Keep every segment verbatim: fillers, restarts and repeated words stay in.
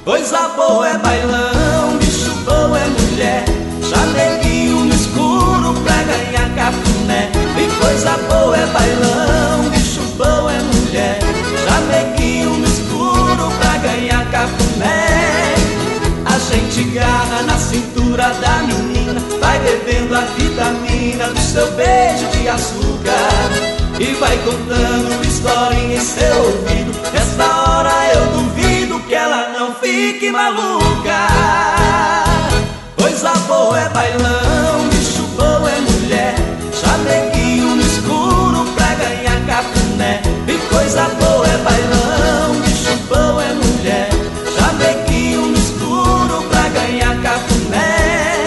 Coisa boa é bailão, bicho bom é mulher, chameguinho no escuro pra ganhar cafuné. E coisa boa é bailão, bicho bom é mulher, chameguinho no escuro pra ganhar cafuné. A gente garra na cintura da menina, vai bebendo a vitamina do seu beijo de açúcar e vai contando historinha em seu ouvido. Nessa hora eu duvido que ela não fique maluca. Coisa boa é bailão, bicho bom é mulher, chameguinho no escuro pra ganhar cafuné. E coisa boa é bailão, bicho bom é mulher, chameguinho no escuro pra ganhar cafuné.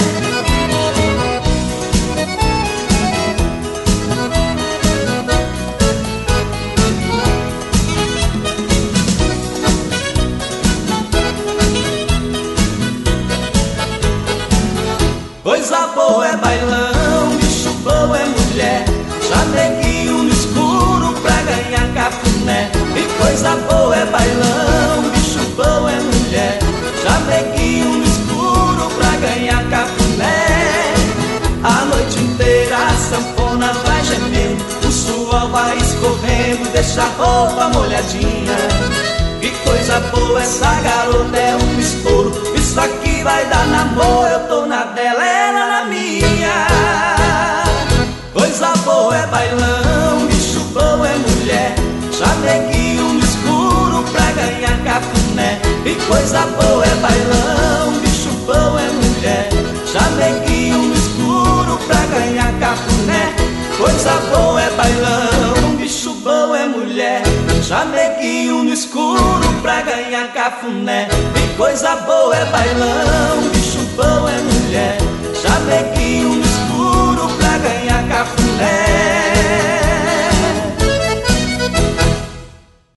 Coisa boa é bailão, bicho bom é mulher, chameguinho no escuro pra ganhar cafuné. E coisa boa é bailão, bicho bom é mulher, chameguinho no escuro pra ganhar cafuné. A noite inteira a sanfona vai gemendo, o suor vai escorrendo, deixa a roupa molhadinha. Que coisa boa essa garota, é um estouro, isso aqui vai dar namoro, eu tô na dela, ela na minha. Coisa boa é bailão, bicho bom é mulher, chameguinho no escuro pra ganhar cafuné. E coisa boa é bailão, bicho bom é mulher, chameguinho no escuro pra ganhar cafuné. Coisa boa é bailão, bicho bom é mulher, chameguinho no escuro pra ganhar cafuné. E coisa boa é bailão, bicho bom é mulher, chameguinho